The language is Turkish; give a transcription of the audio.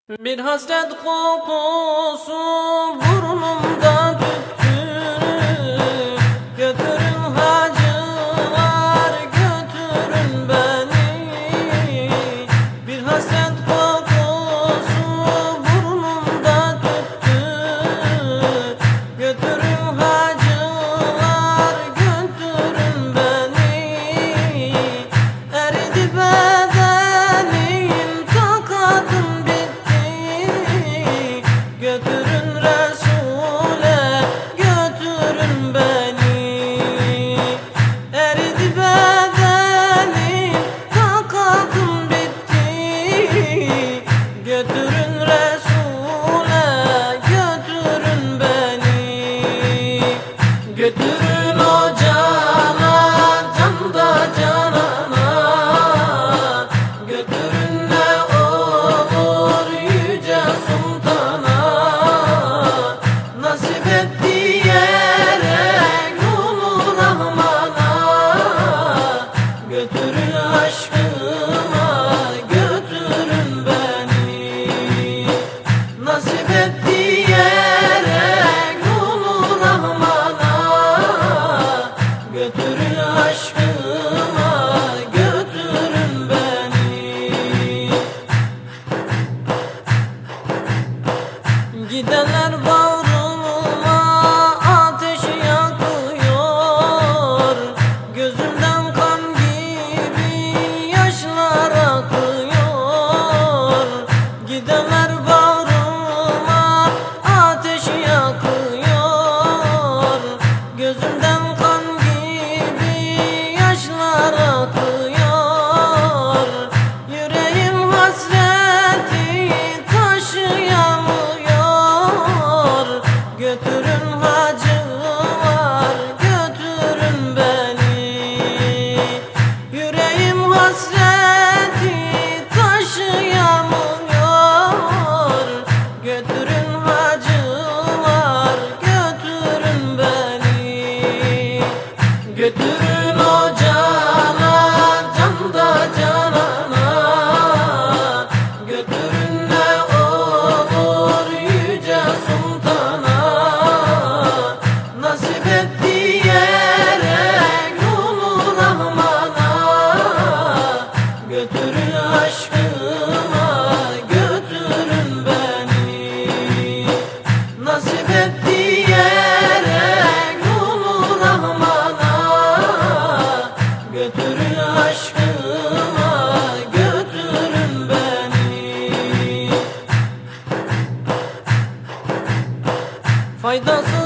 Bir hasret kokusu burnumda tüttü. Götürün hacılar, götürün beni. Bir hasret kokusu burnumda tüttü. Götürün hacılar, götürün beni. Eridi bedenim, takadım bitti. Götürün Resul'e, götürün beni. Eridi bedenim, takadım bitti. Götürün Resul'e, götürün beni. Götürün o cana, can da canana. Götürün ne olur yüce sultana. Nasip etti yere kulu Rahman'a. Götürün aşkıma, götürün beni. Nasip etti yere kulu Rahman'a. Götürün aşkıma, götürün beni. Gidenler bağrıma ateş yakıyor. Gözümden kan gibi yaşlar akıyor. Gidenler bağrıma ateş yakıyor. Gözümden kan gibi yaşlar akıyor. Yüreğim hasreti taşıyamıyor. Götürün hacılar, götürün beni. Yüreğim hasreti taşıyamıyor. Götürün hacılar, götürün beni. Götürün o cana, can da canana. Götürün ne olur yüce sultana. Nasip etti yere kulu Rahman'a. Götürün aşkıma, götürün beni. Nasip etti yere kulu Rahman'a. Götürün aşkıma, götürün beni. Faydasız